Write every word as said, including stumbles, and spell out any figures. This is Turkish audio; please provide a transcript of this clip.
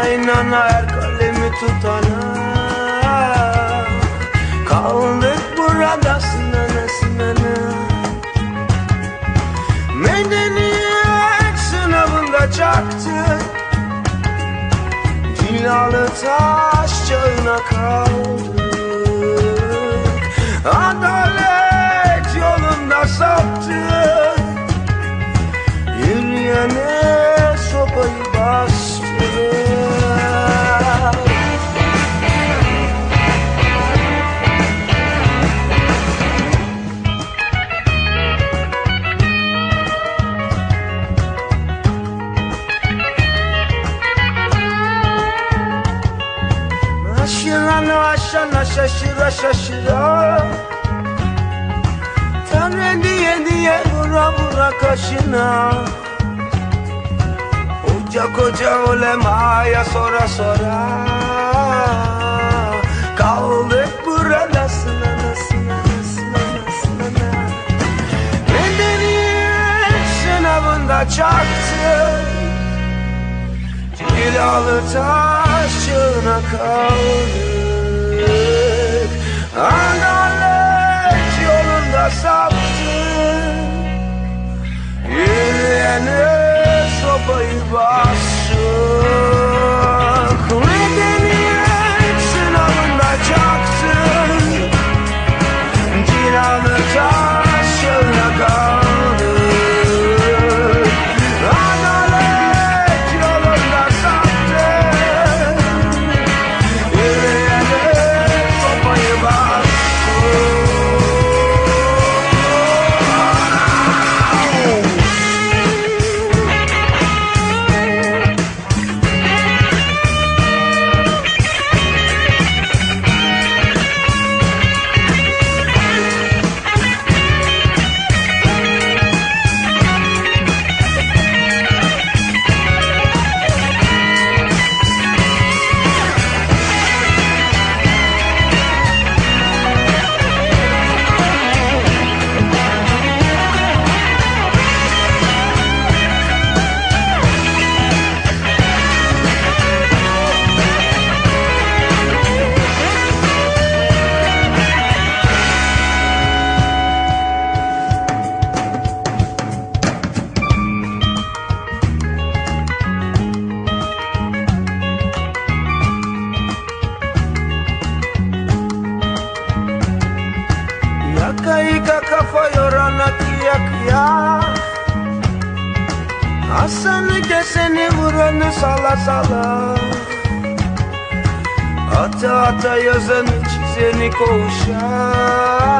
inana her kalemi tutana. Kaldık burada sınana sınana. Medeniyet sınavında çaktık. Cilalı taş çağına kaldık. Adalet yolunda saptık. Yürüyene sopayı bastık. Aşırana aşana şaşıra şaşıra. Tanrı diye diye vura vura kaşına. Koca koca ulemaya sora sora. Kaldık burada sınana sınana sınana sınana. Medeniyet sınavında çaktık. Cilalı taş çağına kaldık. Adalet yolunda saptık. Yürüyene sopayı bastık. Medeniyet sınavında çaktık. Cilalı taş çağına kaldık. Yaka kafa yorana kıya kıya. Hasan'ı keseni vuranı sala sala. Ata ata yazanı çizeni koğuşa.